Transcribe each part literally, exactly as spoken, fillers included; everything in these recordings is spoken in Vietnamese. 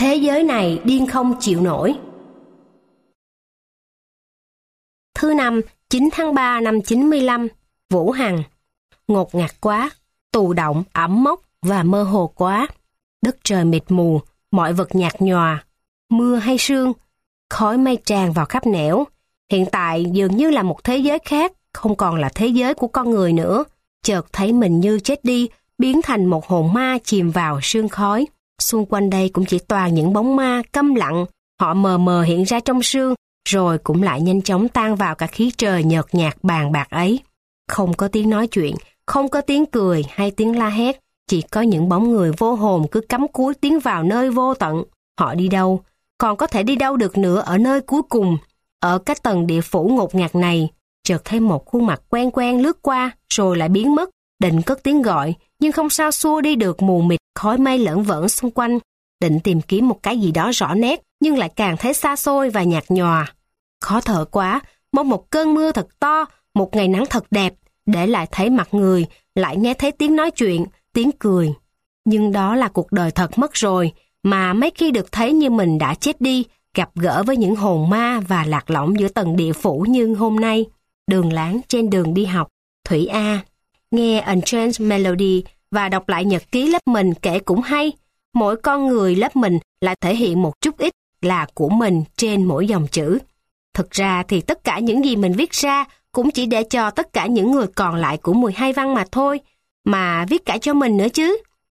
Thế giới này điên không chịu nổi. Thứ năm, chín tháng ba năm chín mươi lăm, Vũ Hằng. Ngột ngạt quá, tù động, ẩm mốc và mơ hồ quá. Đất trời mịt mù, mọi vật nhạt nhòa, mưa hay sương, khói mây tràn vào khắp nẻo. Hiện tại dường như là một thế giới khác, không còn là thế giới của con người nữa. Chợt thấy mình như chết đi, biến thành một hồn ma chìm vào sương khói. Xung quanh đây cũng chỉ toàn những bóng ma câm lặng, họ mờ mờ hiện ra trong sương, rồi cũng lại nhanh chóng tan vào cả khí trời nhợt nhạt bàn bạc ấy. Không có tiếng nói chuyện, không có tiếng cười hay tiếng la hét, chỉ có những bóng người vô hồn cứ cắm cúi tiến vào nơi vô tận. Họ đi đâu? Còn có thể đi đâu được nữa ở nơi cuối cùng? Ở cái tầng địa phủ ngột ngạt này, chợt thấy một khuôn mặt quen quen lướt qua, rồi lại biến mất. Định cất tiếng gọi, nhưng không sao xua đi được mù mịt khói mây lởn vởn xung quanh. Định tìm kiếm một cái gì đó rõ nét, nhưng lại càng thấy xa xôi và nhạt nhòa. Khó thở quá, mong một cơn mưa thật to, một ngày nắng thật đẹp, để lại thấy mặt người, lại nghe thấy tiếng nói chuyện, tiếng cười. Nhưng đó là cuộc đời thật mất rồi, mà mấy khi được thấy như mình đã chết đi, gặp gỡ với những hồn ma và lạc lõng giữa tầng địa phủ như hôm nay. Đường láng trên đường đi học. Thủy A. Nghe Unchanged Melody và đọc lại nhật ký lớp mình kể cũng hay. Mỗi con người lớp mình lại thể hiện một chút ít là của mình trên mỗi dòng chữ. Thực ra thì tất cả những gì mình viết ra cũng chỉ để cho tất cả những người còn lại của mười hai văn mà thôi, mà viết cả cho mình nữa chứ.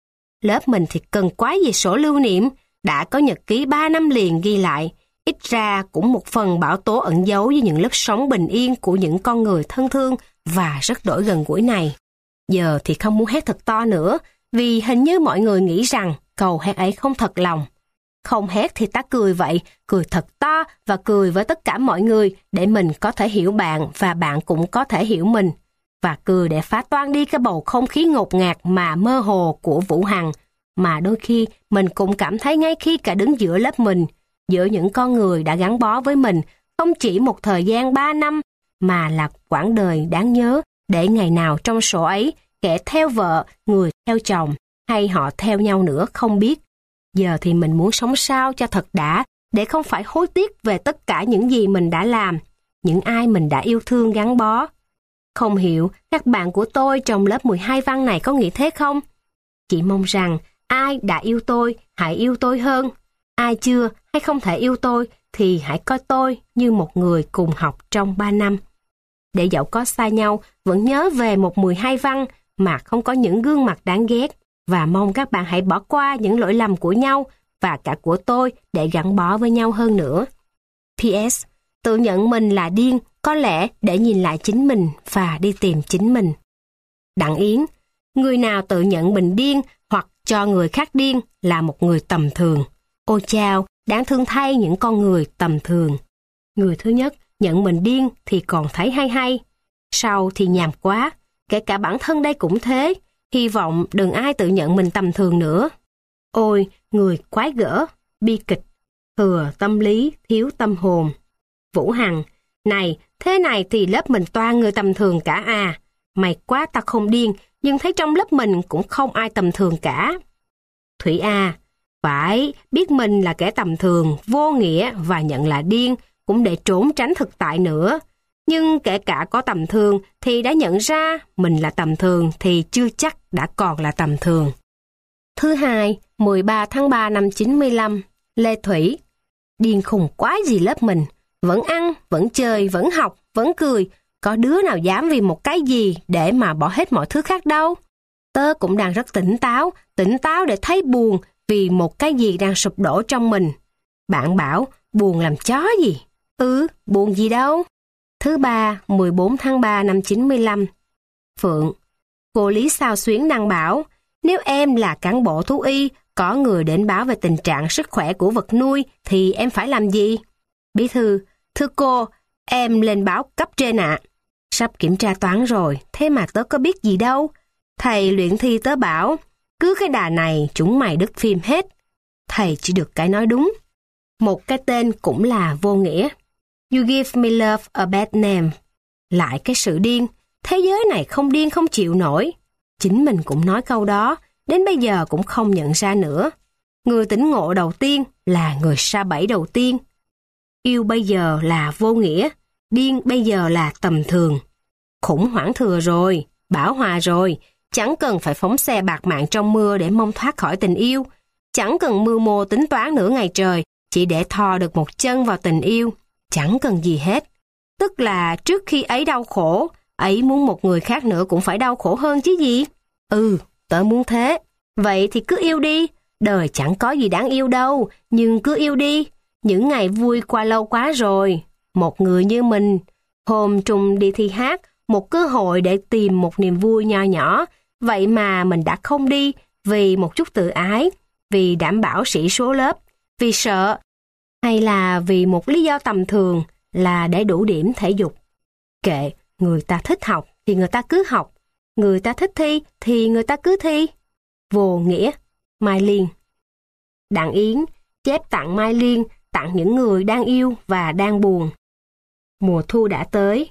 Lớp mình thì cần quá gì sổ lưu niệm, đã có nhật ký ba năm liền ghi lại, ít ra cũng một phần bảo tố ẩn giấu với những lớp sống bình yên của những con người thân thương và rất đổi gần gũi này. Giờ thì không muốn hét thật to nữa, vì hình như mọi người nghĩ rằng câu hét ấy không thật lòng. Không hét thì ta cười vậy, cười thật to và cười với tất cả mọi người để mình có thể hiểu bạn và bạn cũng có thể hiểu mình. Và cười để phá toan đi cái bầu không khí ngột ngạt mà mơ hồ của Vũ Hằng, mà đôi khi mình cũng cảm thấy ngay khi cả đứng giữa lớp mình, giữa những con người đã gắn bó với mình không chỉ một thời gian ba năm, mà là quãng đời đáng nhớ, để ngày nào trong sổ ấy kẻ theo vợ, người theo chồng, hay họ theo nhau nữa không biết. Giờ thì mình muốn sống sao cho thật đã, để không phải hối tiếc về tất cả những gì mình đã làm, những ai mình đã yêu thương gắn bó. Không hiểu các bạn của tôi trong lớp mười hai văn này có nghĩ thế không? Chỉ mong rằng ai đã yêu tôi, hãy yêu tôi hơn. Ai chưa hay không thể yêu tôi, thì hãy coi tôi như một người cùng học trong ba năm. Để dẫu có xa nhau, vẫn nhớ về một mười hai văn mà không có những gương mặt đáng ghét, và mong các bạn hãy bỏ qua những lỗi lầm của nhau và cả của tôi để gắn bó với nhau hơn nữa. pê ét. Tự nhận mình là điên, có lẽ để nhìn lại chính mình và đi tìm chính mình. Đặng Yến. Người nào tự nhận mình điên hoặc cho người khác điên là một người tầm thường. Ôi chao, đáng thương thay những con người tầm thường. Người thứ nhất nhận mình điên thì còn thấy hay hay. Sau thì nhàm quá, kể cả bản thân đây cũng thế. Hy vọng đừng ai tự nhận mình tầm thường nữa. Ôi, người quái gở, bi kịch, thừa tâm lý, thiếu tâm hồn. Vũ Hằng. Này, thế này thì lớp mình toàn người tầm thường cả à. Mày quá ta không điên, nhưng thấy trong lớp mình cũng không ai tầm thường cả. Thủy A. Phải, biết mình là kẻ tầm thường, vô nghĩa và nhận là điên, cũng để trốn tránh thực tại nữa. Nhưng kể cả có tầm thường thì đã nhận ra mình là tầm thường thì chưa chắc đã còn là tầm thường. Thứ hai, mười ba tháng ba năm chín mươi lăm, Lê Thủy. Điên khùng quá gì lớp mình, vẫn ăn, vẫn chơi, vẫn học, vẫn cười. Có đứa nào dám vì một cái gì để mà bỏ hết mọi thứ khác đâu. Tớ cũng đang rất tỉnh táo, tỉnh táo để thấy buồn vì một cái gì đang sụp đổ trong mình. Bạn bảo, buồn làm chó gì? Ừ, buồn gì đâu. Thứ ba, mười bốn tháng ba năm chín mươi lăm. Phượng. Cô Lý Sao Xuyến đăng bảo, nếu em là cán bộ thú y, có người đến báo về tình trạng sức khỏe của vật nuôi, thì em phải làm gì? Bí thư. Thưa cô, em lên báo cấp trên ạ. À. Sắp kiểm tra toán rồi, thế mà tớ có biết gì đâu. Thầy luyện thi tớ bảo, cứ cái đà này chúng mày đứt phim hết. Thầy chỉ được cái nói đúng. Một cái tên cũng là vô nghĩa. You give me love a bad name. Lại cái sự điên, thế giới này không điên không chịu nổi. Chính mình cũng nói câu đó, đến bây giờ cũng không nhận ra nữa. Người tỉnh ngộ đầu tiên là người sa bẫy đầu tiên. Yêu bây giờ là vô nghĩa, điên bây giờ là tầm thường. Khủng hoảng thừa rồi, bão hòa rồi, chẳng cần phải phóng xe bạt mạng trong mưa để mong thoát khỏi tình yêu. Chẳng cần mưu mô tính toán nửa ngày trời, chỉ để thò được một chân vào tình yêu. Chẳng cần gì hết. Tức là trước khi ấy đau khổ, ấy muốn một người khác nữa cũng phải đau khổ hơn chứ gì. Ừ, tớ muốn thế. Vậy thì cứ yêu đi. Đời chẳng có gì đáng yêu đâu, nhưng cứ yêu đi. Những ngày vui qua lâu quá rồi. Một người như mình, hôm trùng đi thi hát, một cơ hội để tìm một niềm vui nho nhỏ. Vậy mà mình đã không đi vì một chút tự ái, vì đảm bảo sĩ số lớp, vì sợ, hay là vì một lý do tầm thường là để đủ điểm thể dục. Kệ, người ta thích học thì người ta cứ học, người ta thích thi thì người ta cứ thi. Vô nghĩa. Mai Liên. Đặng Yến chép tặng Mai Liên, tặng những người đang yêu và đang buồn. Mùa thu đã tới.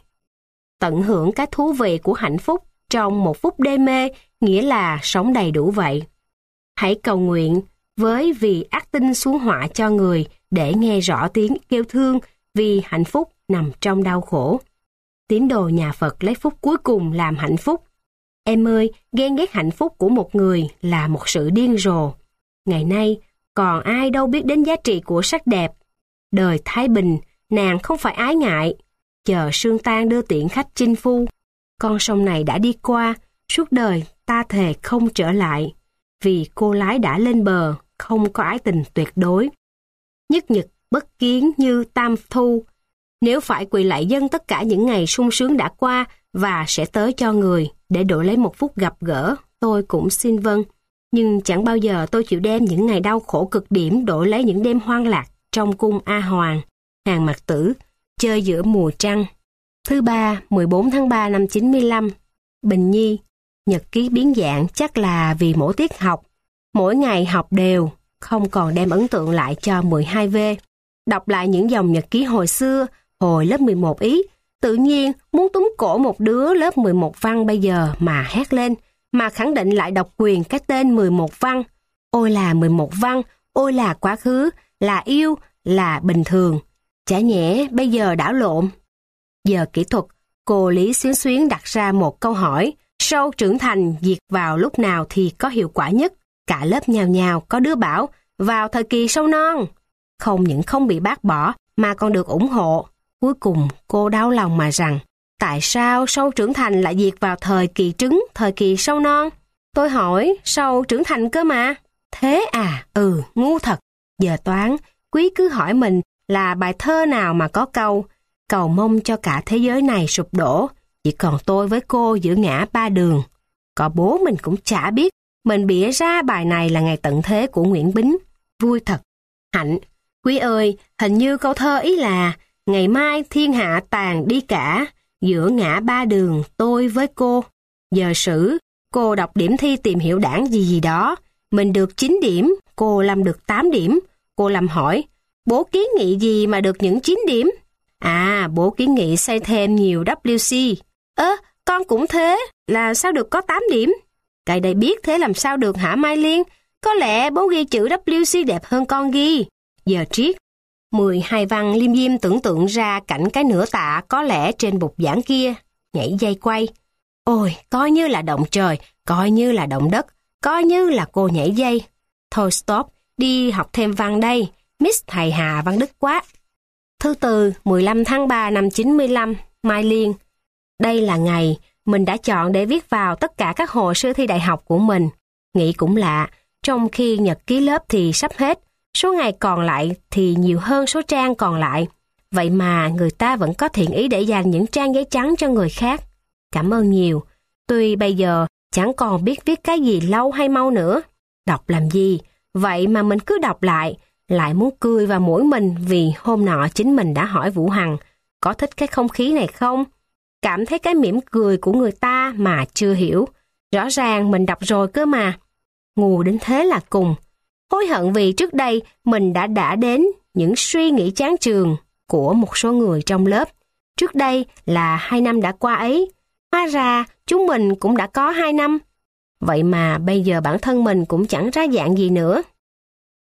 Tận hưởng cái thú vị của hạnh phúc trong một phút đê mê, nghĩa là sống đầy đủ vậy. Hãy cầu nguyện với vì ác tinh xuống họa cho người để nghe rõ tiếng kêu thương vì hạnh phúc nằm trong đau khổ. Tín đồ nhà Phật lấy phút cuối cùng làm hạnh phúc. Em ơi, ghen ghét hạnh phúc của một người là một sự điên rồ. Ngày nay, còn ai đâu biết đến giá trị của sắc đẹp. Đời thái bình, nàng không phải ái ngại. Chờ sương tan đưa tiễn khách chinh phu. Con sông này đã đi qua, suốt đời ta thề không trở lại. Vì cô lái đã lên bờ, không có ái tình tuyệt đối. Nhất nhật bất kiến như tam thu. Nếu phải quỳ lại dâng tất cả những ngày sung sướng đã qua và sẽ tới cho người để đổi lấy một phút gặp gỡ, tôi cũng xin vâng. Nhưng chẳng bao giờ tôi chịu đem những ngày đau khổ cực điểm đổi lấy những đêm hoang lạc trong cung A Hoàng, Hàng Mặc Tử, chơi giữa mùa trăng. Thứ ba, mười bốn tháng ba năm chín mươi lăm. Bình Nhi. Nhật ký biến dạng chắc là vì mỗi tiết học. Mỗi ngày học đều, không còn đem ấn tượng lại cho mười hai V. Đọc lại những dòng nhật ký hồi xưa, hồi lớp mười một ý, tự nhiên muốn túm cổ một đứa lớp mười một văn bây giờ mà hét lên, mà khẳng định lại độc quyền cái tên mười một văn. Ôi là mười một văn, ôi là quá khứ, là yêu, là bình thường. Chả nhẽ bây giờ đảo lộn. Giờ kỹ thuật, cô Lý Xuyến Xuyến đặt ra một câu hỏi, sâu trưởng thành diệt vào lúc nào thì có hiệu quả nhất? Cả lớp nhào nhào có đứa bảo, vào thời kỳ sâu non. Không những không bị bác bỏ, mà còn được ủng hộ. Cuối cùng cô đau lòng mà rằng, tại sao sâu trưởng thành lại diệt vào thời kỳ trứng, thời kỳ sâu non? Tôi hỏi, sâu trưởng thành cơ mà. Thế à, ừ, ngu thật. Giờ toán, quý cứ hỏi mình là bài thơ nào mà có câu, cầu mong cho cả thế giới này sụp đổ, chỉ còn tôi với cô giữa ngã ba đường. Có bố mình cũng chả biết, mình bịa ra bài này là ngày tận thế của Nguyễn Bính. Vui thật. Hạnh, quý ơi, hình như câu thơ ý là, ngày mai thiên hạ tàn đi cả, giữa ngã ba đường tôi với cô. Giờ sử, cô đọc điểm thi tìm hiểu đảng gì gì đó, mình được chín điểm, cô Lâm được tám điểm. Cô Lâm hỏi, bố kiến nghị gì mà được những chín điểm? À, bố kiến nghị xây thêm nhiều W C. Ơ, con cũng thế, là sao được có tám điểm? Cái đây biết thế làm sao được hả Mai Liên? Có lẽ bố ghi chữ W C đẹp hơn con ghi. Giờ triết. mười hai văn liêm diêm tưởng tượng ra cảnh cái nửa tạ có lẽ trên bục giảng kia, nhảy dây quay. Ôi, coi như là động trời, coi như là động đất, coi như là cô nhảy dây. Thôi stop, đi học thêm văn đây, Miss thầy Hà Văn Đức quá. Thứ tư, mười lăm tháng ba năm chín mươi lăm, Mai Liên. Đây là ngày mình đã chọn để viết vào tất cả các hồ sơ thi đại học của mình. Nghĩ cũng lạ, trong khi nhật ký lớp thì sắp hết, số ngày còn lại thì nhiều hơn số trang còn lại. Vậy mà người ta vẫn có thiện ý để dành những trang giấy trắng cho người khác. Cảm ơn nhiều. Tuy bây giờ chẳng còn biết viết cái gì lâu hay mau nữa. Đọc làm gì? Vậy mà mình cứ đọc lại, lại muốn cười vào mũi mình vì hôm nọ chính mình đã hỏi Vũ Hằng, có thích cái không khí này không? Cảm thấy cái mỉm cười của người ta mà chưa hiểu. Rõ ràng mình đọc rồi cơ mà. Ngu đến thế là cùng. Hối hận vì trước đây mình đã đã đến những suy nghĩ chán chường của một số người trong lớp. Trước đây là hai năm đã qua ấy. Hóa ra chúng mình cũng đã có hai năm. Vậy mà bây giờ bản thân mình cũng chẳng ra dạng gì nữa.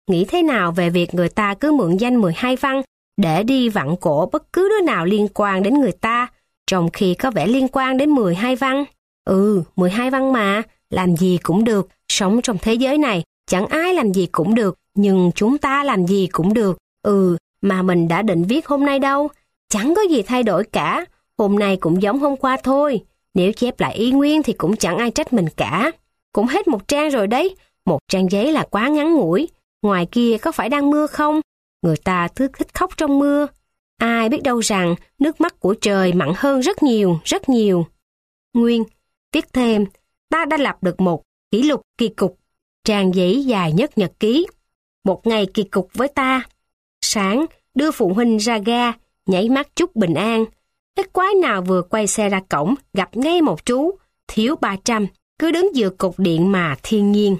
nghĩ thế nào về việc người ta cứ mượn danh mười hai văn để đi vặn cổ bất cứ đứa nào liên quan đến người ta, trong khi có vẻ liên quan đến mười hai văn? Ừ, mười hai văn mà, làm gì cũng được, sống trong thế giới này, chẳng ai làm gì cũng được, nhưng chúng ta làm gì cũng được. Ừ, mà mình đã định viết hôm nay đâu, chẳng có gì thay đổi cả, hôm nay cũng giống hôm qua thôi, nếu chép lại y nguyên thì cũng chẳng ai trách mình cả. Cũng hết một trang rồi đấy, một trang giấy là quá ngắn ngủi, ngoài kia có phải đang mưa không? Người ta cứ thích khóc trong mưa. Ai biết đâu rằng nước mắt của trời mặn hơn rất nhiều, rất nhiều. Nguyên, viết thêm, ta đã lập được một kỷ lục kỳ cục, trang giấy dài nhất nhật ký. Một ngày kỳ cục với ta. Sáng, đưa phụ huynh ra ga, nhảy mắt chúc bình an. Cái quái nào vừa quay xe ra cổng, gặp ngay một chú, thiếu ba trăm, cứ đứng dựa cột điện mà thiên nhiên.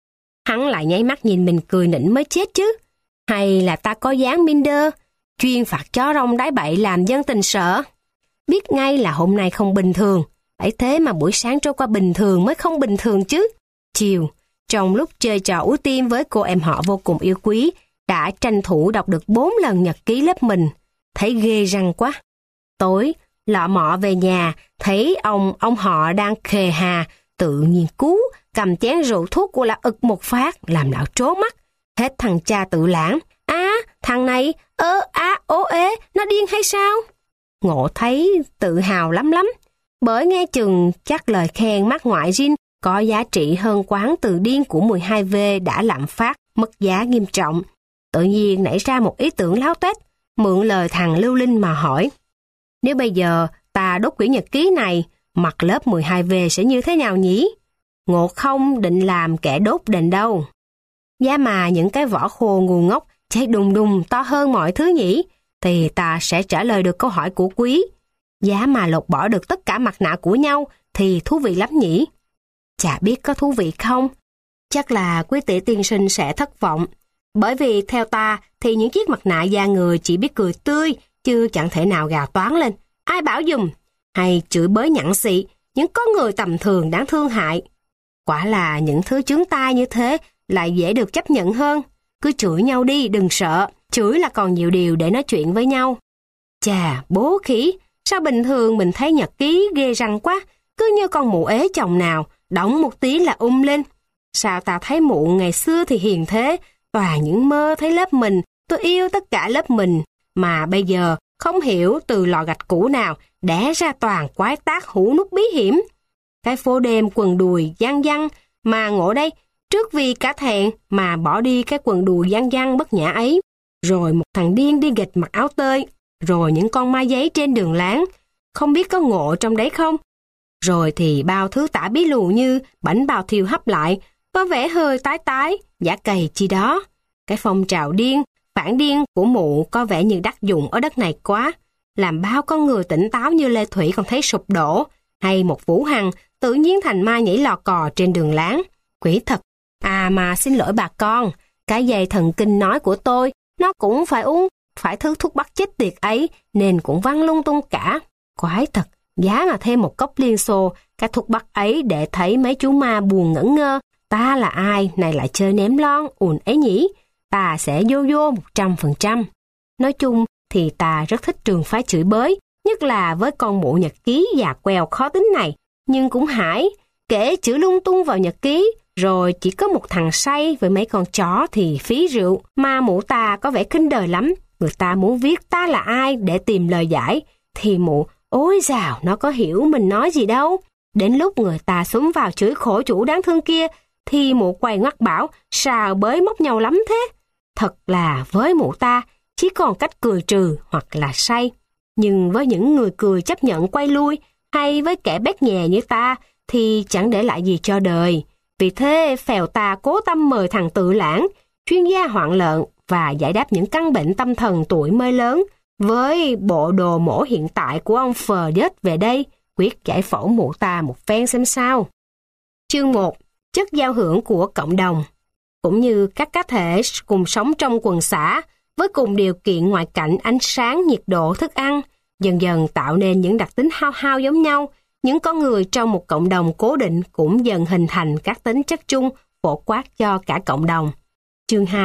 Hắn lại nháy mắt nhìn mình cười nịnh mới chết chứ. Hay là ta có dáng Minder, chuyên phạt chó rong đái bậy làm dân tình sợ. Biết ngay là hôm nay không bình thường, ấy thế mà buổi sáng trôi qua bình thường mới không bình thường chứ. Chiều, trong lúc chơi trò ú tim với cô em họ vô cùng yêu quý, đã tranh thủ đọc được bốn lần nhật ký lớp mình. Thấy ghê răng quá. Tối, lọ mọ về nhà, thấy ông ông họ đang khề hà, tự nhiên cú, cầm chén rượu thuốc của lão ực một phát, làm lão trố mắt. Hết thằng cha tự lãng. Á, à, thằng này, ơ, á, ố ế, nó điên hay sao? Ngộ thấy tự hào lắm lắm. Bởi nghe chừng chắc lời khen mát ngoại Jin có giá trị hơn quán từ điên của mười hai V đã lạm phát, mất giá nghiêm trọng. Tự nhiên nảy ra một ý tưởng láo tuét, mượn lời thằng Lưu Linh mà hỏi. Nếu bây giờ ta đốt quyển nhật ký này, mặt lớp mười hai V sẽ như thế nào nhỉ? Ngộ không định làm kẻ đốt đền đâu. Giá mà những cái vỏ khô ngu ngốc cháy đùng đùng to hơn mọi thứ nhỉ, thì ta sẽ trả lời được câu hỏi của quý. Giá mà lột bỏ được tất cả mặt nạ của nhau thì thú vị lắm nhỉ? Chả biết có thú vị không? Chắc là quý tỷ tiên sinh sẽ thất vọng. Bởi vì theo ta thì những chiếc mặt nạ da người chỉ biết cười tươi, chứ chẳng thể nào gào toáng lên. Ai bảo dùm? Hay chửi bới nhẵn xị, những con người tầm thường đáng thương hại. Quả là những thứ chướng tai như thế lại dễ được chấp nhận hơn. Cứ chửi nhau đi, đừng sợ. Chửi là còn nhiều điều để nói chuyện với nhau. Chà, bố khỉ, sao bình thường mình thấy nhật ký ghê răng quá, cứ như con mụ ế chồng nào, đóng một tí là um lên. Sao ta thấy mụ ngày xưa thì hiền thế, toàn những mơ thấy lớp mình, tôi yêu tất cả lớp mình, mà bây giờ không hiểu từ lò gạch cũ nào đẻ ra toàn quái tác hũ nút bí hiểm. Cái phố đêm quần đùi giăng giăng, mà ngộ đây, trước vì cả thẹn mà bỏ đi cái quần đùi giăng giăng bất nhã ấy. Rồi một thằng điên đi nghịch mặc áo tơi, rồi những con ma giấy trên đường láng, không biết có ngộ trong đấy không? Rồi thì bao thứ tả bí lù như bánh bao thiêu hấp lại, có vẻ hơi tái tái, giả cầy chi đó. Cái phong trào điên, phản điên của mụ có vẻ như đắc dụng ở đất này quá, làm bao con người tỉnh táo như Lê Thủy còn thấy sụp đổ, hay một Vũ Hằng tự nhiên thành ma nhảy lò cò trên đường láng. Quỷ thật. À mà xin lỗi bà con, cái dây thần kinh nói của tôi, nó cũng phải uống, phải thứ thuốc bắc chết tiệt ấy, nên cũng văng lung tung cả. Quái thật, giá mà thêm một cốc Liên Xô, cái thuốc bắc ấy để thấy mấy chú ma buồn ngẩn ngơ, ta là ai, này lại chơi ném lon, ùn ấy nhỉ, ta sẽ vô vô một trăm phần trăm. Nói chung thì ta rất thích trường phái chửi bới, nhất là với con mụ nhật ký già quèo khó tính này, nhưng cũng hãi, kể chửi lung tung vào nhật ký, rồi chỉ có một thằng say với mấy con chó thì phí rượu, mà mụ ta có vẻ khinh đời lắm, người ta muốn viết ta là ai để tìm lời giải, thì mụ, ôi dào, nó có hiểu mình nói gì đâu. Đến lúc người ta xúm vào chửi khổ chủ đáng thương kia, thì mụ quay ngoắt bảo, sao bới móc nhau lắm thế? Thật là với mụ ta, chỉ còn cách cười trừ hoặc là say. Nhưng với những người cười chấp nhận quay lui, hay với kẻ bét nhè như ta, thì chẳng để lại gì cho đời. Vì thế, phèo ta cố tâm mời thằng Tự Lãng, chuyên gia hoạn lợn và giải đáp những căn bệnh tâm thần tuổi mới lớn, với bộ đồ mổ hiện tại của ông Phờ Đết về đây, quyết giải phẫu mụ ta một phen xem sao. Chương một. Chất giao hưởng của cộng đồng. Cũng như các cá thể cùng sống trong quần xã, với cùng điều kiện ngoại cảnh, ánh sáng, nhiệt độ, thức ăn, dần dần tạo nên những đặc tính hao hao giống nhau. Những con người trong một cộng đồng cố định cũng dần hình thành các tính chất chung phổ quát cho cả cộng đồng. Chương hai.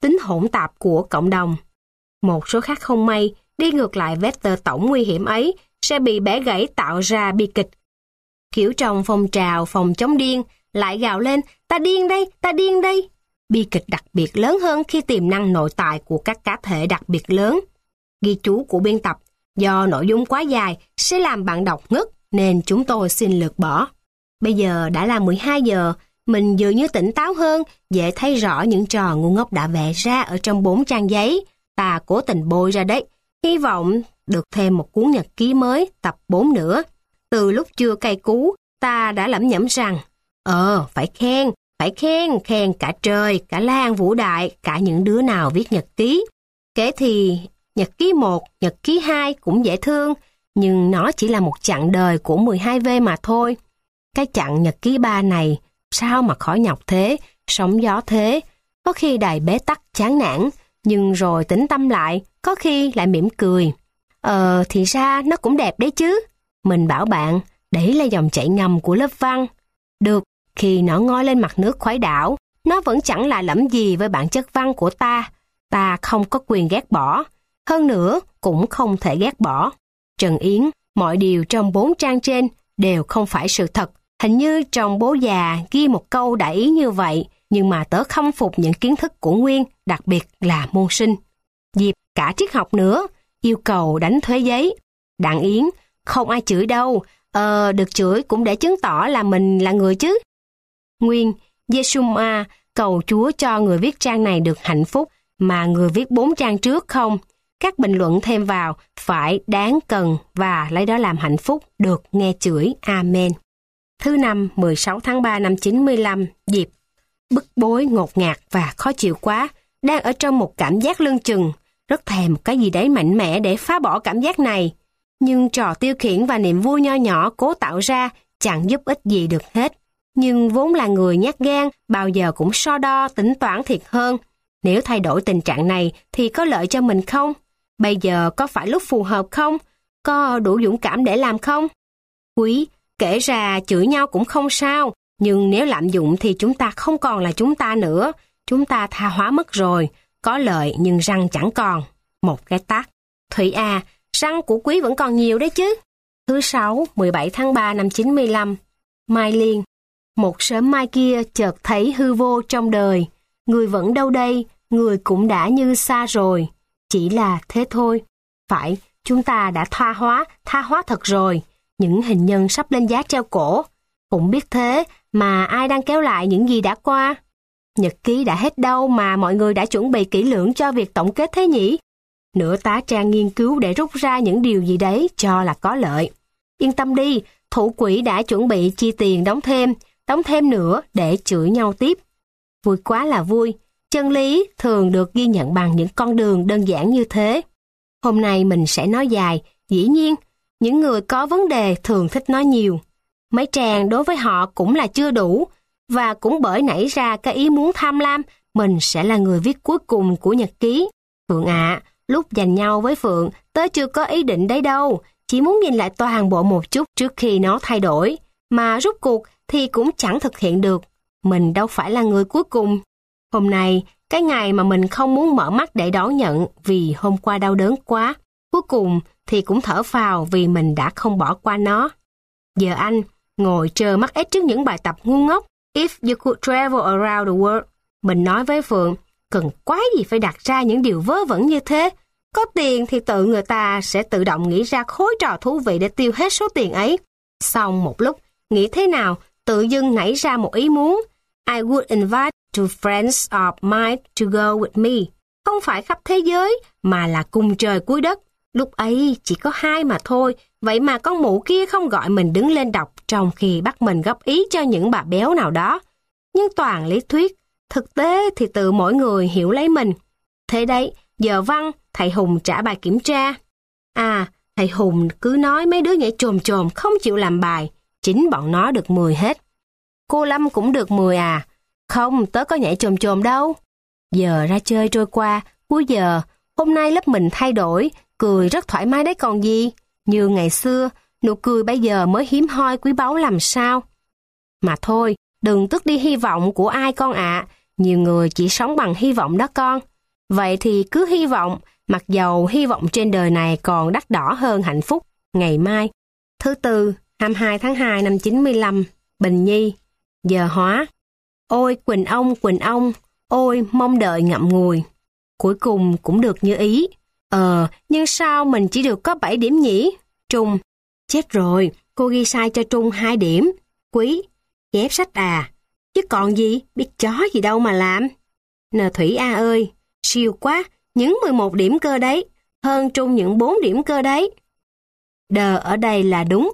tính hỗn tạp của cộng đồng. Một số khác không may, đi ngược lại vector tổng nguy hiểm ấy sẽ bị bẻ gãy tạo ra bi kịch. Kiểu trong phong trào phòng chống điên, lại gào lên, ta điên đây, ta điên đây. Bi kịch đặc biệt lớn hơn khi tiềm năng nội tại của các cá thể đặc biệt lớn. Ghi chú của biên tập, do nội dung quá dài sẽ làm bạn đọc ngất nên chúng tôi xin lược bỏ. Bây giờ đã là mười hai giờ, mình dường như tỉnh táo hơn, dễ thấy rõ những trò ngu ngốc đã vẽ ra ở trong bốn trang giấy. Ta cố tình bôi ra đấy, hy vọng được thêm một cuốn nhật ký mới, tập bốn nữa. Từ lúc chưa cay cú, ta đã lẩm nhẩm rằng, ờ, phải khen, phải khen, khen cả trời, cả Lan Vũ Đại, cả những đứa nào viết nhật ký. Kể thì, nhật ký một, nhật ký hai cũng dễ thương, nhưng nó chỉ là một chặng đời của mười hai V mà thôi. Cái chặng nhật ký ba này, sao mà khó nhọc thế, sóng gió thế, có khi đầy bế tắc chán nản, nhưng rồi tĩnh tâm lại, có khi lại mỉm cười. Ờ, thì ra nó cũng đẹp đấy chứ. Mình bảo bạn, đấy là dòng chảy ngầm của lớp văn. Được, khi nó ngoi lên mặt nước khoái đảo, nó vẫn chẳng lạ lẫm gì với bản chất văn của ta. Ta không có quyền ghét bỏ. Hơn nữa, cũng không thể ghét bỏ. Trần Yến, mọi điều trong bốn trang trên đều không phải sự thật. Hình như trong Bố Già ghi một câu đại ý như vậy, nhưng mà tớ khâm phục những kiến thức của Nguyên, đặc biệt là môn sinh. Diệp, cả triết học nữa, yêu cầu đánh thuế giấy. Đặng Yến, không ai chửi đâu, ờ, được chửi cũng để chứng tỏ là mình là người chứ. Nguyên, Yeshua, cầu Chúa cho người viết trang này được hạnh phúc, mà người viết bốn trang trước không. Các bình luận thêm vào phải đáng cần và lấy đó làm hạnh phúc, được nghe chửi. Amen. Thứ năm, mười sáu tháng ba năm chín mươi lăm, Diệp. Bức bối, ngột ngạt và khó chịu quá, đang ở trong một cảm giác lưng chừng, rất thèm một cái gì đấy mạnh mẽ để phá bỏ cảm giác này. Nhưng trò tiêu khiển và niềm vui nho nhỏ cố tạo ra chẳng giúp ích gì được hết. Nhưng vốn là người nhát gan, bao giờ cũng so đo, tính toán thiệt hơn. Nếu thay đổi tình trạng này thì có lợi cho mình không? Bây giờ có phải lúc phù hợp không? Có đủ dũng cảm để làm không? Quý, kể ra chửi nhau cũng không sao, nhưng nếu lạm dụng thì chúng ta không còn là chúng ta nữa. Chúng ta tha hóa mất rồi, có lợi nhưng răng chẳng còn. Một cái tát. Thủy A, răng của Quý vẫn còn nhiều đấy chứ. Thứ sáu, mười bảy tháng ba năm chín mươi lăm, Mai Liên. Một sớm mai kia chợt thấy hư vô trong đời. Người vẫn đâu đây, người cũng đã như xa rồi. Chỉ là thế thôi. Phải, chúng ta đã tha hóa, tha hóa thật rồi. Những hình nhân sắp lên giá treo cổ. Cũng biết thế, mà ai đang kéo lại những gì đã qua? Nhật ký đã hết đâu mà mọi người đã chuẩn bị kỹ lưỡng cho việc tổng kết thế nhỉ? Nửa tá trang nghiên cứu để rút ra những điều gì đấy cho là có lợi. Yên tâm đi, thủ quỹ đã chuẩn bị chi tiền đóng thêm, đóng thêm nữa để chửi nhau tiếp. Vui quá là vui, chân lý thường được ghi nhận bằng những con đường đơn giản như thế. Hôm nay mình sẽ nói dài, dĩ nhiên, những người có vấn đề thường thích nói nhiều. Mấy trang đối với họ cũng là chưa đủ, và cũng bởi nảy ra cái ý muốn tham lam, mình sẽ là người viết cuối cùng của nhật ký. Phượng ạ, à, lúc giành nhau với Phượng, tớ chưa có ý định đấy đâu, chỉ muốn nhìn lại toàn bộ một chút trước khi nó thay đổi, mà rút cuộc thì cũng chẳng thực hiện được. Mình đâu phải là người cuối cùng. Hôm nay, cái ngày mà mình không muốn mở mắt để đón nhận vì hôm qua đau đớn quá, cuối cùng thì cũng thở phào vì mình đã không bỏ qua nó. Giờ anh ngồi trơ mắt ếch trước những bài tập ngu ngốc. If you could travel around the world, mình nói với Phượng, cần quái gì phải đặt ra những điều vớ vẩn như thế. Có tiền thì tự người ta sẽ tự động nghĩ ra khối trò thú vị để tiêu hết số tiền ấy. Xong một lúc, nghĩ thế nào, tự dưng nảy ra một ý muốn. I would invite two friends of mine to go with me. Không phải khắp thế giới, mà là cùng trời cuối đất. Lúc ấy chỉ có hai mà thôi, vậy mà con mụ kia không gọi mình đứng lên đọc trong khi bắt mình góp ý cho những bà béo nào đó. Nhưng toàn lý thuyết, thực tế thì tự mỗi người hiểu lấy mình. Thế đấy, giờ văn, thầy Hùng trả bài kiểm tra. À, thầy Hùng cứ nói mấy đứa nhảy chồm chồm không chịu làm bài, chính bọn nó được mười hết. Cô Lâm cũng được mười à? Không, tớ có nhảy chồm chồm đâu. Giờ ra chơi trôi qua, cuối giờ, hôm nay lớp mình thay đổi, cười rất thoải mái đấy còn gì. Như ngày xưa, nụ cười bây giờ mới hiếm hoi quý báu làm sao. Mà thôi, đừng tước đi hy vọng của ai con ạ. À. Nhiều người chỉ sống bằng hy vọng đó con. Vậy thì cứ hy vọng, mặc dầu hy vọng trên đời này còn đắt đỏ hơn hạnh phúc ngày mai. Thứ tư, hai mươi hai tháng hai năm chín mươi lăm, Bình Nhi. Giờ hóa. Ôi Quỳnh ông, Quỳnh ông, ôi mong đợi ngậm ngùi. Cuối cùng cũng được như ý. Ờ, nhưng sao mình chỉ được có bảy điểm nhỉ? Trung. Chết rồi, cô ghi sai cho Trung hai điểm. Quý. Chép sách à? Chứ còn gì, biết chó gì đâu mà làm. N Thủy A ơi, siêu quá, những mười một điểm cơ đấy, hơn Trung những bốn điểm cơ đấy. Đờ ở đây là đúng.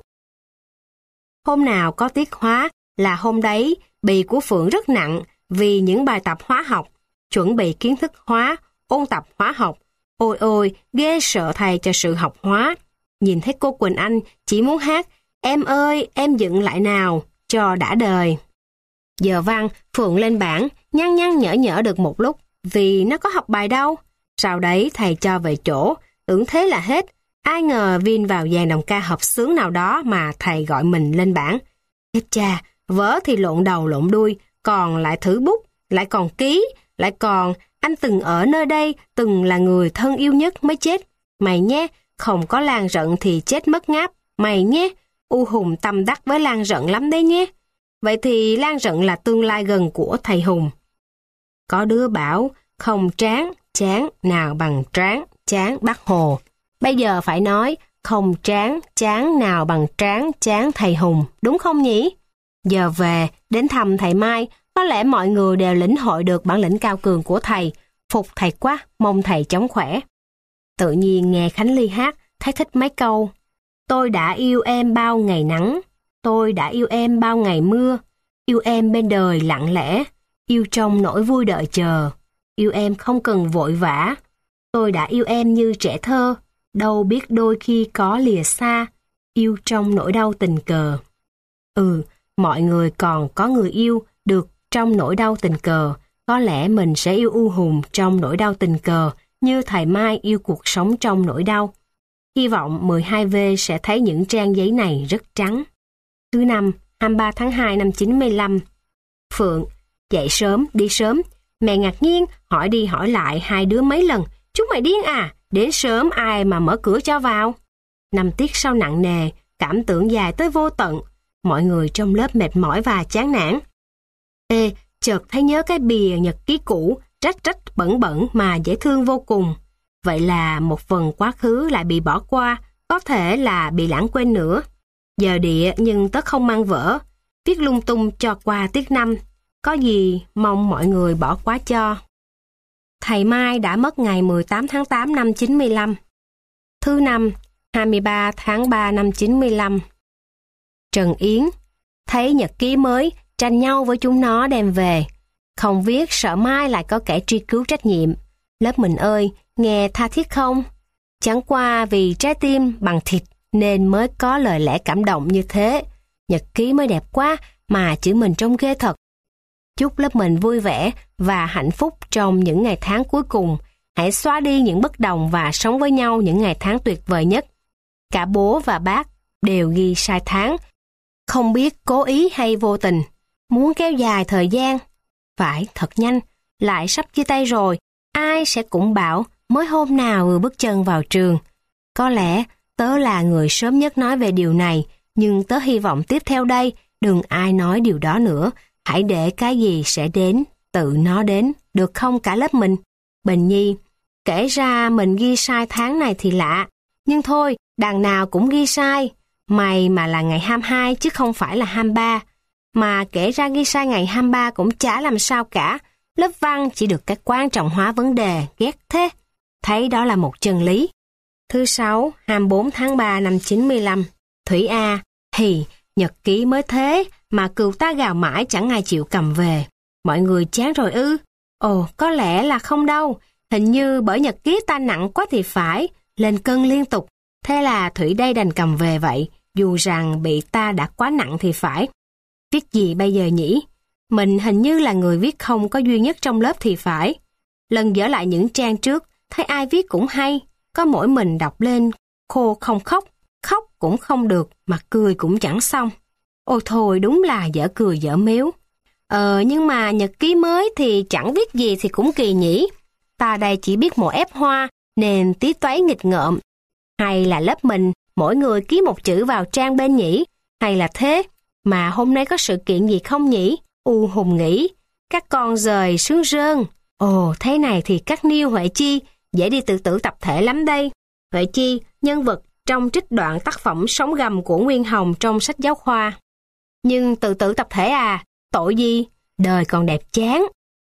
Hôm nào có tiết hóa là hôm đấy, bì của Phượng rất nặng vì những bài tập hóa học, chuẩn bị kiến thức hóa, ôn tập hóa học. Ôi ôi, ghê sợ thầy cho sự học hóa. Nhìn thấy cô Quỳnh Anh chỉ muốn hát, em ơi, em dựng lại nào, cho đã đời. Giờ văn, Phượng lên bảng, nhăn nhăn nhở nhở được một lúc, vì nó có học bài đâu. Sau đấy thầy cho về chỗ, tưởng thế là hết. Ai ngờ Vin vào dàn đồng ca hợp xướng nào đó mà thầy gọi mình lên bảng. Chết cha, vở thì lộn đầu lộn đuôi, còn lại thử bút, lại còn ký, lại còn anh từng ở nơi đây, từng là người thân yêu nhất mới chết. Mày nhé, không có Lan Rận thì chết mất ngáp. Mày nhé, U Hùng tâm đắc với Lan Rận lắm đấy nhé. Vậy thì Lan Rận là tương lai gần của thầy Hùng. Có đứa bảo, không tráng, chán, nào bằng tráng, chán Bác Hồ. Bây giờ phải nói, không tráng, chán, nào bằng tráng, chán thầy Hùng, đúng không nhỉ? Giờ về, đến thăm thầy Mai, có lẽ mọi người đều lĩnh hội được bản lĩnh cao cường của thầy. Phục thầy quá, mong thầy chống khỏe. Tự nhiên nghe Khánh Ly hát, thấy thích mấy câu. Tôi đã yêu em bao ngày nắng, tôi đã yêu em bao ngày mưa, yêu em bên đời lặng lẽ, yêu trong nỗi vui đợi chờ, yêu em không cần vội vã. Tôi đã yêu em như trẻ thơ, đâu biết đôi khi có lìa xa, yêu trong nỗi đau tình cờ. Ừ, mọi người còn có người yêu được trong nỗi đau tình cờ, có lẽ mình sẽ yêu U Hùng trong nỗi đau tình cờ, như thầy Mai yêu cuộc sống trong nỗi đau. Hy vọng mười hai V sẽ thấy những trang giấy này rất trắng. Thứ năm, hai mươi ba tháng hai năm chín mươi lăm. Phượng, dậy sớm, đi sớm. Mẹ ngạc nhiên, hỏi đi hỏi lại hai đứa mấy lần. Chúng mày điên à? Đến sớm ai mà mở cửa cho vào? Năm tiết sau nặng nề, cảm tưởng dài tới vô tận. Mọi người trong lớp mệt mỏi và chán nản. Ê, chợt thấy nhớ cái bìa nhật ký cũ, rách rách bẩn bẩn mà dễ thương vô cùng. Vậy là một phần quá khứ lại bị bỏ qua, có thể là bị lãng quên nữa. Giờ địa nhưng tớ không mang vở, viết lung tung cho qua tiết năm. Có gì mong mọi người bỏ qua cho. Thầy Mai đã mất ngày mười tám tháng tám năm chín mươi lăm. Thứ năm, hai mươi ba tháng ba năm chín mươi lăm. Trần Yến, thấy nhật ký mới, tranh nhau với chúng nó đem về. Không viết sợ mai lại có kẻ truy cứu trách nhiệm. Lớp mình ơi, nghe tha thiết không? Chẳng qua vì trái tim bằng thịt nên mới có lời lẽ cảm động như thế. Nhật ký mới đẹp quá mà chữ mình trông ghê thật. Chúc lớp mình vui vẻ và hạnh phúc trong những ngày tháng cuối cùng. Hãy xóa đi những bất đồng và sống với nhau những ngày tháng tuyệt vời nhất. Cả bố và bác đều ghi sai tháng. Không biết cố ý hay vô tình. Muốn kéo dài thời gian. Phải thật nhanh. Lại sắp chia tay rồi. Ai sẽ cũng bảo mới hôm nào vừa bước chân vào trường. Có lẽ tớ là người sớm nhất nói về điều này. Nhưng tớ hy vọng tiếp theo đây đừng ai nói điều đó nữa. Hãy để cái gì sẽ đến, tự nó đến, được không cả lớp mình? Bình Nhi, kể ra mình ghi sai tháng này thì lạ, nhưng thôi, đằng nào cũng ghi sai. Mày mà là ngày hai mươi hai chứ không phải là hai mươi ba. Mà kể ra ghi sai ngày hai mươi ba cũng chả làm sao cả. Lớp văn chỉ được cái quan trọng hóa vấn đề, ghét thế. Thấy đó là một chân lý. Thứ sáu, hai mươi bốn tháng ba năm chín mươi lăm. Thủy A, hì, nhật ký mới thế mà cừu ta gào mãi chẳng ai chịu cầm về. Mọi người chán rồi ư? Ồ, có lẽ là không đâu. Hình như bởi nhật ký ta nặng quá thì phải, lên cân liên tục. Thế là Thủy đây đành cầm về vậy, dù rằng bị ta đã quá nặng thì phải. Viết gì bây giờ nhỉ? Mình hình như là người viết không có duy nhất trong lớp thì phải. Lần dở lại những trang trước, thấy ai viết cũng hay. Có mỗi mình đọc lên, khô không khóc. Khóc cũng không được, mà cười cũng chẳng xong. Ôi thôi, đúng là dở cười dở méo. Ờ, nhưng mà nhật ký mới thì chẳng viết gì thì cũng kỳ nhỉ. ta đây chỉ biết một ép hoa, nên tí toái nghịch ngợm. Hay là lớp mình, mỗi người ký một chữ vào trang bên nhỉ? Hay là thế? Mà hôm nay có sự kiện gì không nhỉ? U Hùng nghĩ, các con rời sướng rơn. Ồ, thế này thì các Niêu Huệ Chi dễ đi tự tử tập thể lắm đây. Huệ Chi, nhân vật trong trích đoạn tác phẩm Sống Gầm của Nguyên Hồng trong sách giáo khoa. Nhưng tự tử tập thể à? Tội gì? Đời còn đẹp chán.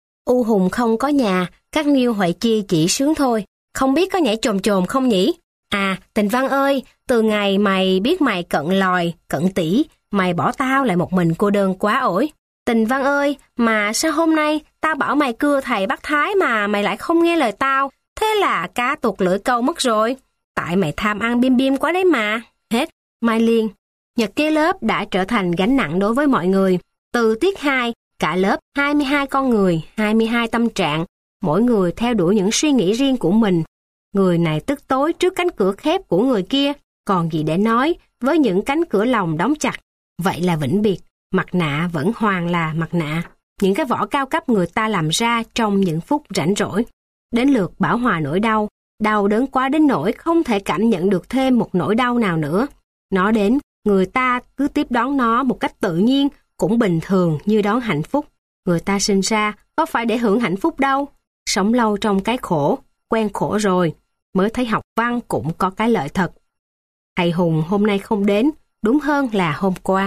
U Hùng không có nhà, các Niêu Huệ Chi chỉ sướng thôi. Không biết có nhảy chồm chồm không nhỉ? À, Tình Văn ơi, từ ngày mày biết mày cận lòi, cận tỷ, mày bỏ tao lại một mình cô đơn quá ổi. Tình Văn ơi, mà sao hôm nay tao bảo mày cưa thầy Bác Thái mà mày lại không nghe lời tao, thế là cá tuột lưỡi câu mất rồi. Tại mày tham ăn bim bim quá đấy mà. Hết, Mai Liên. Nhật ký lớp đã trở thành gánh nặng đối với mọi người. Từ tiết hai, cả lớp hai mươi hai con người, hai mươi hai tâm trạng, mỗi người theo đuổi những suy nghĩ riêng của mình. Người này tức tối trước cánh cửa khép của người kia, còn gì để nói với những cánh cửa lòng đóng chặt. Vậy là vĩnh biệt, mặt nạ vẫn hoàn là mặt nạ. Những cái vỏ cao cấp người ta làm ra trong những phút rảnh rỗi. Đến lượt Bảo Hòa nỗi đau, đau đớn quá đến nỗi không thể cảm nhận được thêm một nỗi đau nào nữa. Nó đến, người ta cứ tiếp đón nó một cách tự nhiên, cũng bình thường như đón hạnh phúc. Người ta sinh ra có phải để hưởng hạnh phúc đâu. Sống lâu trong cái khổ, quen khổ rồi, mới thấy học văn cũng có cái lợi thật. Thầy Hùng hôm nay không đến, đúng hơn là hôm qua.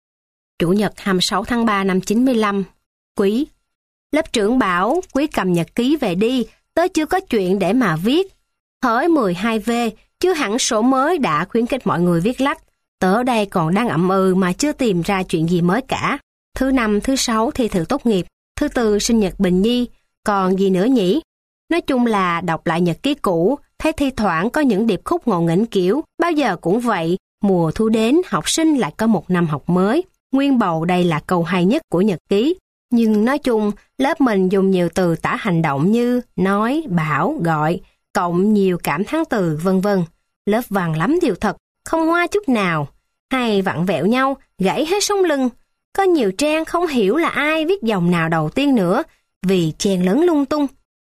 Chủ nhật hai mươi sáu tháng ba năm chín mươi lăm, Quý. Lớp trưởng bảo Quý cầm nhật ký về đi, tớ chưa có chuyện để mà viết. Hỡi mười hai V, chứ hẳn sổ mới đã khuyến khích mọi người viết lách. Tớ đây còn đang ậm ừ mà chưa tìm ra chuyện gì mới cả. Thứ năm, thứ sáu thi thử tốt nghiệp, thứ tư sinh nhật Bình Nhi, còn gì nữa nhỉ? Nói chung là đọc lại nhật ký cũ, thấy thi thoảng có những điệp khúc ngộ nghĩnh kiểu, bao giờ cũng vậy, mùa thu đến học sinh lại có một năm học mới. Nguyên bầu đây là câu hay nhất của nhật ký. Nhưng nói chung, lớp mình dùng nhiều từ tả hành động như nói, bảo, gọi, cộng nhiều cảm thắng từ vân vân. Lớp vàng lắm điều thật, không hoa chút nào. Hay vặn vẹo nhau, gãy hết sống lưng. Có nhiều trang không hiểu là ai viết dòng nào đầu tiên nữa, vì chen lấn lung tung.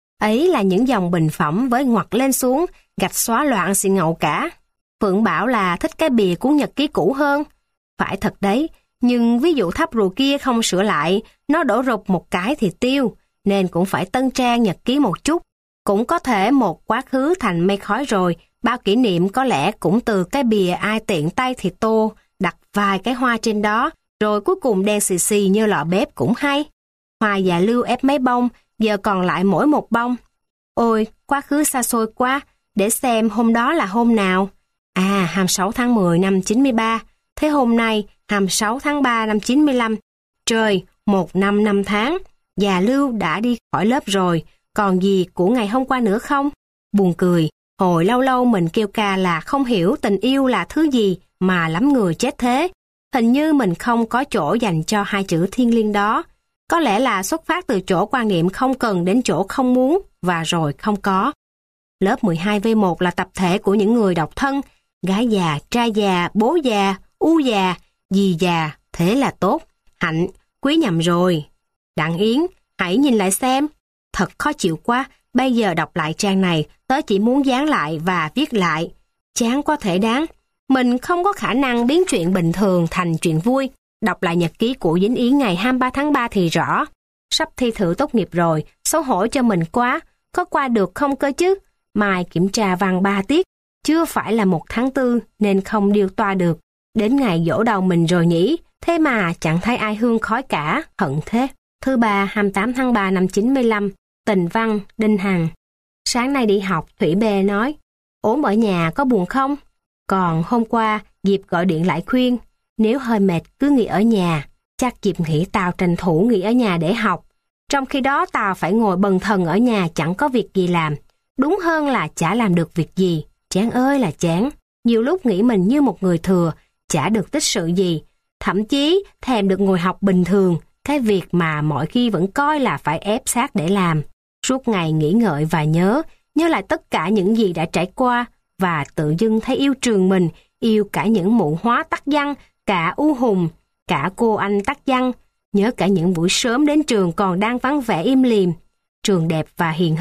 Ấy là những dòng bình phẩm với ngoặt lên xuống, gạch xóa loạn xì ngậu cả. Phượng bảo là thích cái bìa cuốn nhật ký cũ hơn. Phải thật đấy, nhưng ví dụ tháp rùa kia không sửa lại, nó đổ rụp một cái thì tiêu, nên cũng phải tân trang nhật ký một chút. Cũng có thể một quá khứ thành mây khói rồi, bao kỷ niệm có lẽ cũng từ cái bìa ai tiện tay thì tô, đặt vài cái hoa trên đó, rồi cuối cùng đen xì xì như lọ bếp cũng hay. Hoa già lưu ép mấy bông, giờ còn lại mỗi một bông. Ôi, quá khứ xa xôi quá, để xem hôm đó là hôm nào. À, hai mươi sáu tháng mười năm chín mươi ba, thế hôm nay hai mươi sáu tháng ba năm chín mươi lăm. Trời, một năm năm tháng, già lưu đã đi khỏi lớp rồi, còn gì của ngày hôm qua nữa không? Buồn cười, hồi lâu lâu mình kêu ca là không hiểu tình yêu là thứ gì mà lắm người chết thế. Hình như mình không có chỗ dành cho hai chữ thiêng liêng đó. Có lẽ là xuất phát từ chỗ quan niệm không cần đến chỗ không muốn và rồi không có. Lớp mười hai V một là tập thể của những người độc thân, gái già, trai già, bố già, u già, dì già, thế là tốt. Hạnh, Quý nhầm rồi. Đặng Yến, hãy nhìn lại xem. Thật khó chịu quá, bây giờ đọc lại trang này, tớ chỉ muốn dán lại và viết lại. Chán có thể đáng. Mình không có khả năng biến chuyện bình thường thành chuyện vui. Đọc lại nhật ký của Dính Yến ngày hai mươi ba tháng ba thì rõ. Sắp thi thử tốt nghiệp rồi, xấu hổ cho mình quá. Có qua được không cơ chứ? Mai kiểm tra văn ba tiết. Chưa phải là một tháng tư nên không điêu toa được. Đến ngày dỗ đầu mình rồi nhỉ? Thế mà chẳng thấy ai hương khói cả, hận thế. Thứ ba, hai mươi tám tháng ba năm chín mươi lăm, Tình Văn, Đinh Hằng. Sáng nay đi học, Thủy Bê nói, ốm ở nhà có buồn không? Còn hôm qua, Diệp gọi điện lại khuyên, nếu hơi mệt cứ nghỉ ở nhà. Chắc Diệp nghĩ tao tranh thủ nghỉ ở nhà để học. Trong khi đó tao phải ngồi bần thần ở nhà chẳng có việc gì làm. Đúng hơn là chả làm được việc gì. Chán ơi là chán. Nhiều lúc nghĩ mình như một người thừa, chả được tích sự gì. Thậm chí thèm được ngồi học bình thường, cái việc mà mọi khi vẫn coi là phải ép sát để làm. Suốt ngày nghĩ ngợi và nhớ, nhớ lại tất cả những gì đã trải qua, và tự dưng thấy yêu trường mình, yêu cả những mụ hóa tắc văn, cả U Hùng, cả cô anh tắc văn, nhớ cả những buổi sớm đến trường còn đang vắng vẻ im lìm. Trường đẹp và hiền hơn,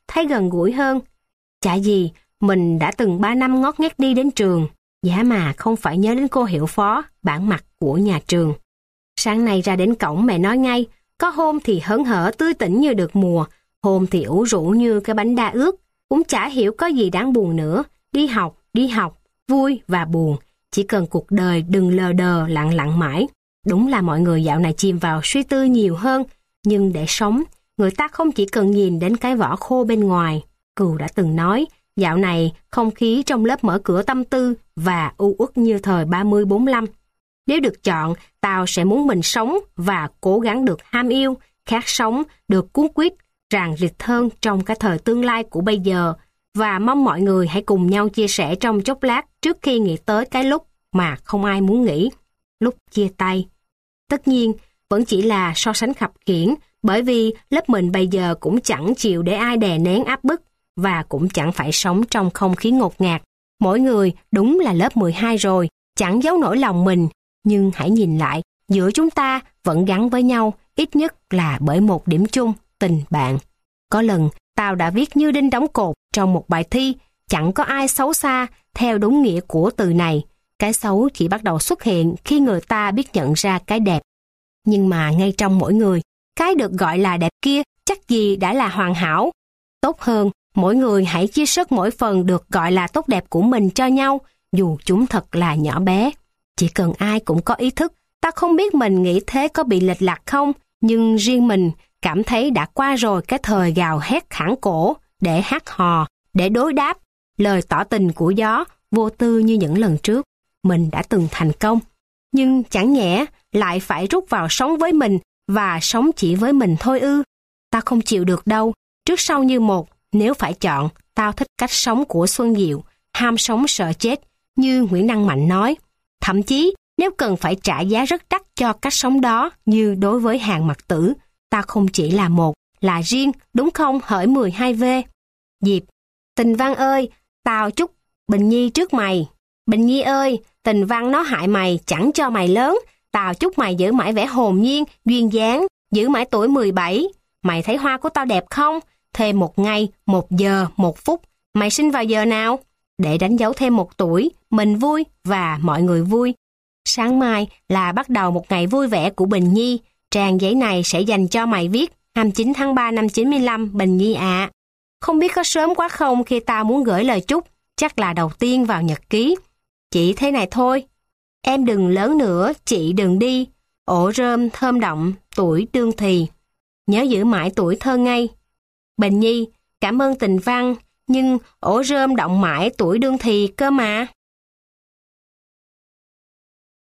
thấy gần gũi hơn. Chả gì, mình đã từng ba năm ngót nghét đi đến trường, giá mà không phải nhớ đến cô hiệu phó, bản mặt của nhà trường. Sáng nay ra đến cổng mẹ nói ngay, có hôm thì hớn hở tươi tỉnh như được mùa, hôm thì ủ rũ như cái bánh đa ướt, cũng chả hiểu có gì đáng buồn nữa. Đi học, đi học, vui và buồn, chỉ cần cuộc đời đừng lờ đờ lặng lặng mãi. Đúng là mọi người dạo này chìm vào suy tư nhiều hơn, nhưng để sống, người ta không chỉ cần nhìn đến cái vỏ khô bên ngoài. Cừu đã từng nói, dạo này không khí trong lớp mở cửa tâm tư và u uất như thời ba mươi bốn mươi lăm. Nếu được chọn, tao sẽ muốn mình sống và cố gắng được ham yêu, khát sống, được cuốn quýt, ràng rịt hơn trong cái thời tương lai của bây giờ, và mong mọi người hãy cùng nhau chia sẻ trong chốc lát trước khi nghĩ tới cái lúc mà không ai muốn nghĩ, lúc chia tay. Tất nhiên, vẫn chỉ là so sánh khập khiễng, bởi vì lớp mình bây giờ cũng chẳng chịu để ai đè nén áp bức, và cũng chẳng phải sống trong không khí ngột ngạt. Mỗi người đúng là lớp mười hai rồi, chẳng giấu nổi lòng mình, nhưng hãy nhìn lại, giữa chúng ta vẫn gắn với nhau, ít nhất là bởi một điểm chung, tình bạn. Có lần, tao đã viết như đinh đóng cột trong một bài thi, chẳng có ai xấu xa theo đúng nghĩa của từ này. Cái xấu chỉ bắt đầu xuất hiện khi người ta biết nhận ra cái đẹp. Nhưng mà ngay trong mỗi người, cái được gọi là đẹp kia chắc gì đã là hoàn hảo. Tốt hơn, mỗi người hãy chia sớt mỗi phần được gọi là tốt đẹp của mình cho nhau, dù chúng thật là nhỏ bé. Chỉ cần ai cũng có ý thức, ta không biết mình nghĩ thế có bị lệch lạc không, nhưng riêng mình cảm thấy đã qua rồi cái thời gào hét khản cổ, để hát hò, để đối đáp, lời tỏ tình của gió, vô tư như những lần trước. Mình đã từng thành công, nhưng chẳng nhẽ lại phải rút vào sống với mình và sống chỉ với mình thôi ư? Ta không chịu được đâu, trước sau như một, nếu phải chọn, tao thích cách sống của Xuân Diệu, ham sống sợ chết, như Nguyễn Đăng Mạnh nói. Thậm chí, nếu cần phải trả giá rất đắt cho cách sống đó, như đối với Hàn Mặc Tử, ta không chỉ là một, là riêng, đúng không hỡi mười hai V? Diệp, Tình Văn ơi, tao chúc Bình Nhi trước mày. Bình Nhi ơi, Tình Văn nó hại mày, chẳng cho mày lớn. Tao chúc mày giữ mãi vẻ hồn nhiên, duyên dáng, giữ mãi tuổi mười bảy. Mày thấy hoa của tao đẹp không? Thêm một ngày, một giờ, một phút. Mày sinh vào giờ nào? Để đánh dấu thêm một tuổi, mình vui và mọi người vui. Sáng mai là bắt đầu một ngày vui vẻ của Bình Nhi. Trang giấy này sẽ dành cho mày viết hai mươi chín tháng ba năm chín mươi lăm, Bình Nhi ạ. À. Không biết có sớm quá không khi tao muốn gửi lời chúc, chắc là đầu tiên vào nhật ký. Chỉ thế này thôi. Em đừng lớn nữa, chị đừng đi. Ổ rơm thơm động, tuổi đương thì. Nhớ giữ mãi tuổi thơ ngây. Bình Nhi, cảm ơn Tình Văn, nhưng ổ rơm động mãi tuổi đương thì cơ mà.